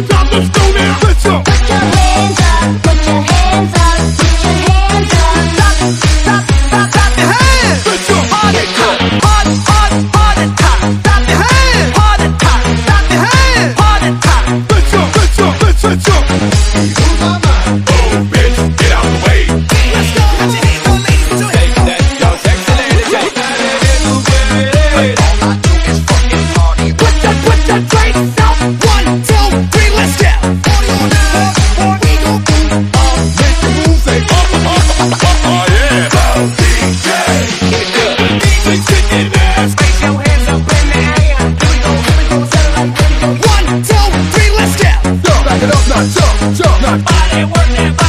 Now let's go now. Let's go. Put your hands up, put your hands up, put your hands up. Stop, stop, stop your hands. Let's go. All the time, all the time. Stop your hands. All the time, stop your hands. All the time. Let's go. Let's go. Let's go. Lose my mind. Oh, bitch, get out the way. Let's go. Put your hands on, ladies, put your hands. Take that, yo, sexy lady, take that in. All I do is fucking party. Put your drinks out. 1, 2, 3, let's go. Party on that. We gon' Make the move, say, oh, yeah. DJ. DJ's kicking ass. raise your hands up in the air. Here we go, settle like 1, 2, 3, let's go. Back it up, now, jump, jump, now. Body work that body.